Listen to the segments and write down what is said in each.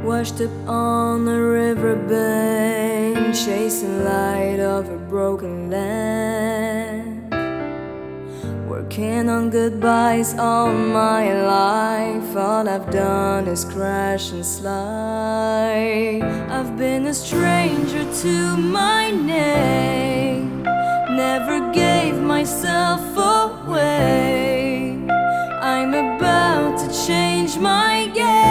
Washed up on a riverbank, chasing light of a broken land. Working on goodbyes all my life. All I've done is crash and slide. I've been a stranger to my name, never gave myself away. I'm about to change my game.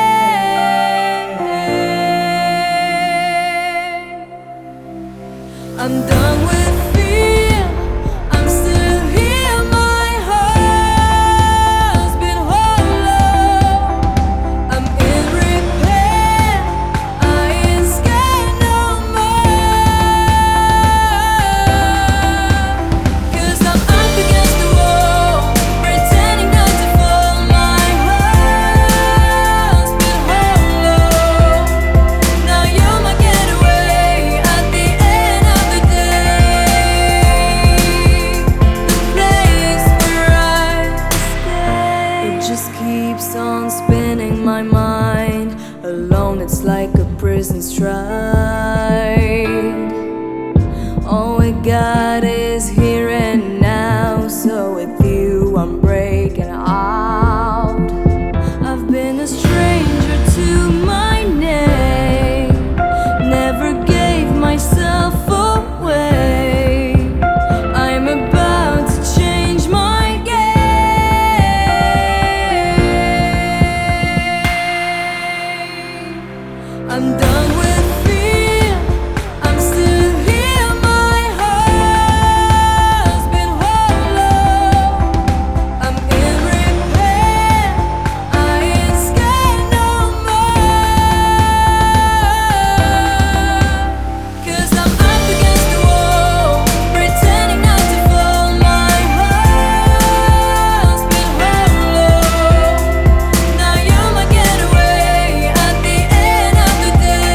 I'm done with fear, I'm still here, my heart's been hollow. I'm in repair, I ain't scared no more. 'Cause I'm up against the wall, pretending not to fall. My heart's been hollow. Now you're my getaway at the end of the keeps on spinning my mind. Alone it's like a prison stride. All we got is here and now, so with you I'm breaking out. I've been a stranger to my name, never gave myself away. I'm about to change my I'm done with fear, I'm still here, my heart's been hollow. I'm in repair, I ain't scared no more. 'Cause I'm up against the wall, pretending not to fall. My heart's been hollow. Now you're my getaway at the end of the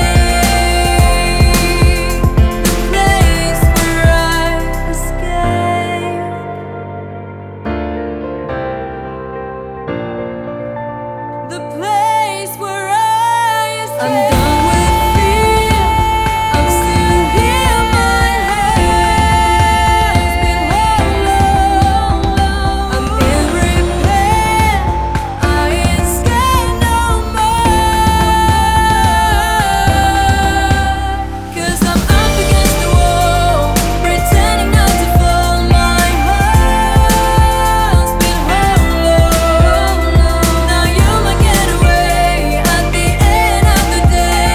place where I escape. I'm done with fear, I'm still here, my heart's been hollow. I'm in repair, I ain't scared no more. 'Cause I'm up against the wall, pretending not to fall. My heart's been hollow. Now you're my getaway at the end of the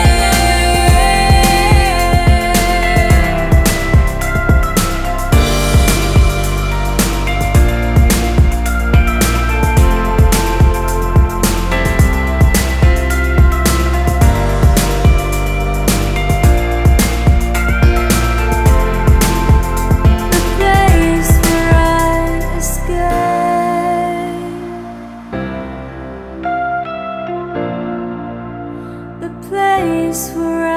place where I escape. The place where